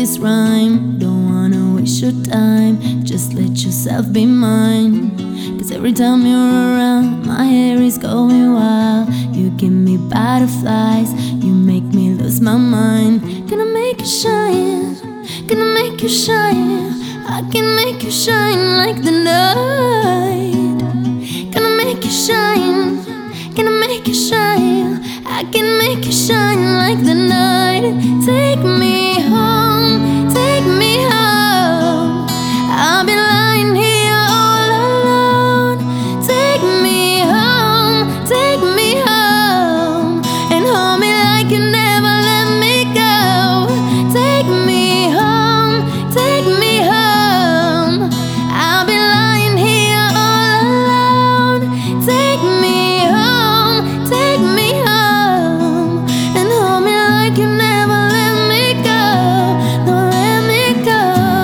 this rhyme. Don't wanna waste your time, just let yourself be mine. Cause every time you're around, my hair is going wild. You give me butterflies, you make me lose my mind. Gonna make you shine, gonna make you shine. I can make you shine like the night. Gonna make you shine, gonna make you shine. I can make you shine like the night. Take me home, take me home. I've been lying here all alone. Take me home, and hold me like you never let me go. Take me home, take me home. I've been lying here all alone. Take me home, and hold me like you never let me go. Don't let me go,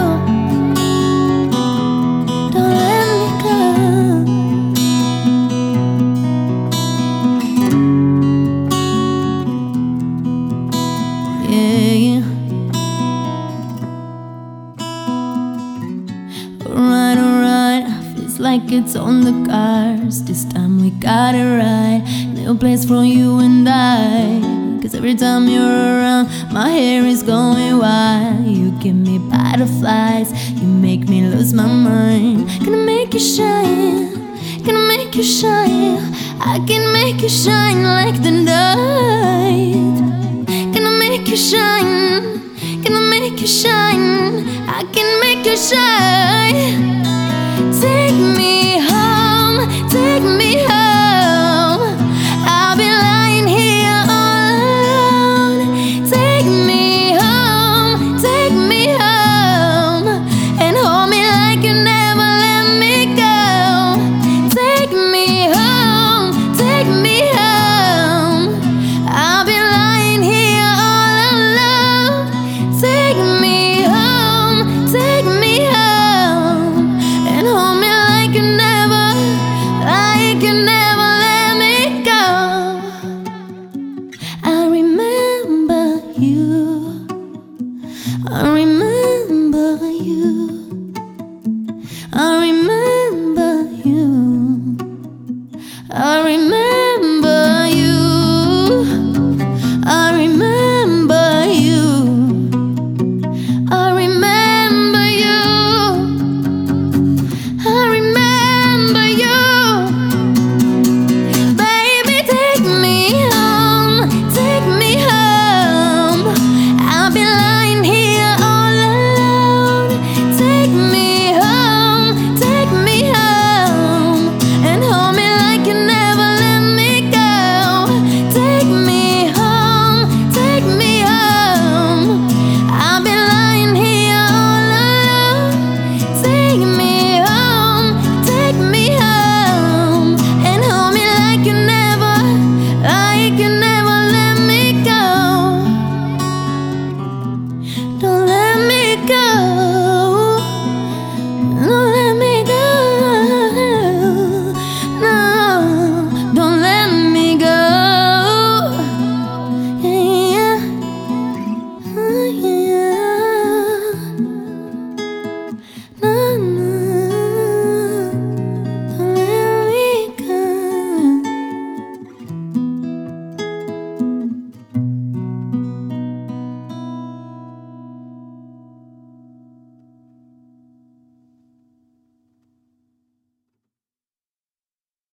don't let me go. Yeah. Alright, feels like it's on the cards. This time we got it right. No place for you and I. Cause every time you're around, my hair is going wild. You give me butterflies, you make me lose my mind. Gonna make you shine, gonna make you shine. I can make you shine like the night. Gonna make you shine, gonna make you shine. I can make you shine. Take me